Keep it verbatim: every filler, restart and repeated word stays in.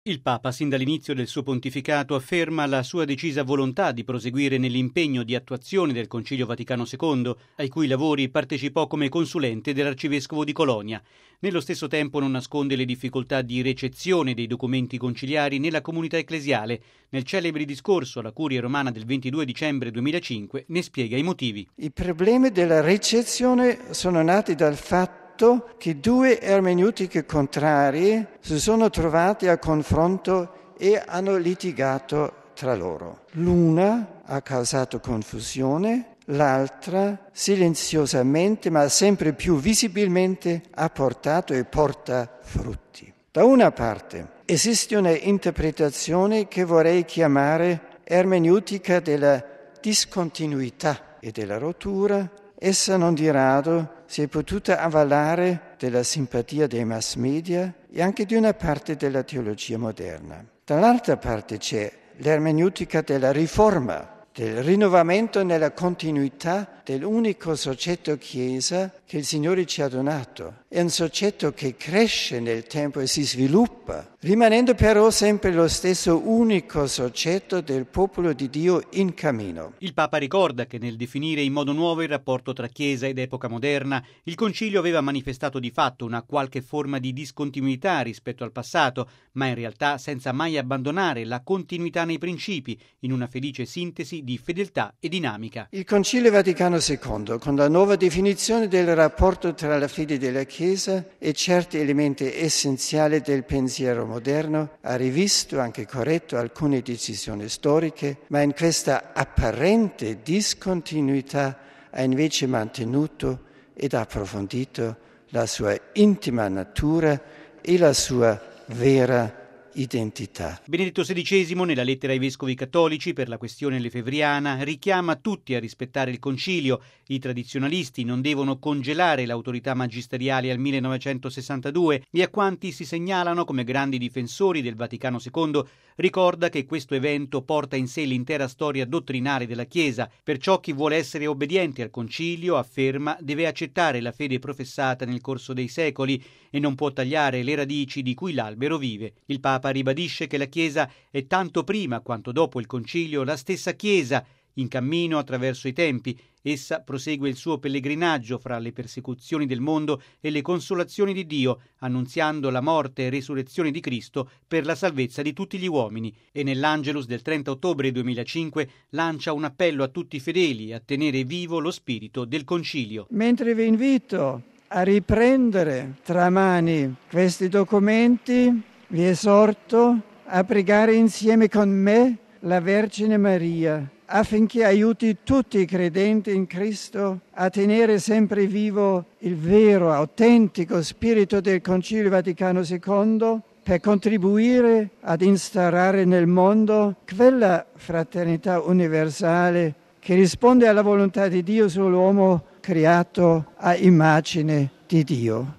Il Papa, sin dall'inizio del suo pontificato, afferma la sua decisa volontà di proseguire nell'impegno di attuazione del Concilio Vaticano secondo, ai cui lavori partecipò come consulente dell'Arcivescovo di Colonia. Nello stesso tempo non nasconde le difficoltà di recezione dei documenti conciliari nella comunità ecclesiale. Nel celebre discorso alla Curia Romana del ventidue dicembre duemilacinque ne spiega i motivi. I problemi della ricezione sono nati dal fatto che due ermeneutiche contrarie si sono trovate a confronto e hanno litigato tra loro. L'una ha causato confusione, l'altra silenziosamente ma sempre più visibilmente ha portato e porta frutti. Da una parte esiste una interpretazione che vorrei chiamare ermeneutica della discontinuità e della rottura. Essa non di rado si è potuta avvalare della simpatia dei mass media e anche di una parte della teologia moderna. Dall'altra parte c'è l'ermeneutica della riforma, del rinnovamento nella continuità dell'unico soggetto Chiesa che il Signore ci ha donato. È un soggetto che cresce nel tempo e si sviluppa, rimanendo però sempre lo stesso unico soggetto del popolo di Dio in cammino. Il Papa ricorda che nel definire in modo nuovo il rapporto tra Chiesa ed epoca moderna, il Concilio aveva manifestato di fatto una qualche forma di discontinuità rispetto al passato, ma in realtà senza mai abbandonare la continuità nei principi, in una felice sintesi di fedeltà e dinamica. Il Concilio Vaticano secondo, con la nuova definizione del rapporto tra la fede della Chiesa e certi elementi essenziali del pensiero moderno, ha rivisto, anche corretto, alcune decisioni storiche, ma in questa apparente discontinuità ha invece mantenuto ed approfondito la sua intima natura e la sua vera identità. Benedetto sedicesimo, nella lettera ai vescovi cattolici per la questione lefebvriana, richiama tutti a rispettare il concilio. I tradizionalisti non devono congelare l'autorità magisteriale al millenovecentosessantadue e a quanti si segnalano come grandi difensori del Vaticano secondo ricorda che questo evento porta in sé l'intera storia dottrinale della Chiesa. Perciò chi vuole essere obbediente al concilio, afferma, deve accettare la fede professata nel corso dei secoli e non può tagliare le radici di cui l'albero vive. Il Papa ribadisce che la Chiesa è tanto prima quanto dopo il Concilio la stessa Chiesa, in cammino attraverso i tempi. Essa prosegue il suo pellegrinaggio fra le persecuzioni del mondo e le consolazioni di Dio, annunziando la morte e resurrezione di Cristo per la salvezza di tutti gli uomini. E nell'Angelus del trenta ottobre duemilacinque lancia un appello a tutti i fedeli a tenere vivo lo spirito del Concilio. Mentre vi invito a riprendere tra mani questi documenti, vi esorto a pregare insieme con me la Vergine Maria affinché aiuti tutti i credenti in Cristo a tenere sempre vivo il vero, autentico spirito del Concilio Vaticano secondo per contribuire ad instaurare nel mondo quella fraternità universale che risponde alla volontà di Dio sull'uomo creato a immagine di Dio.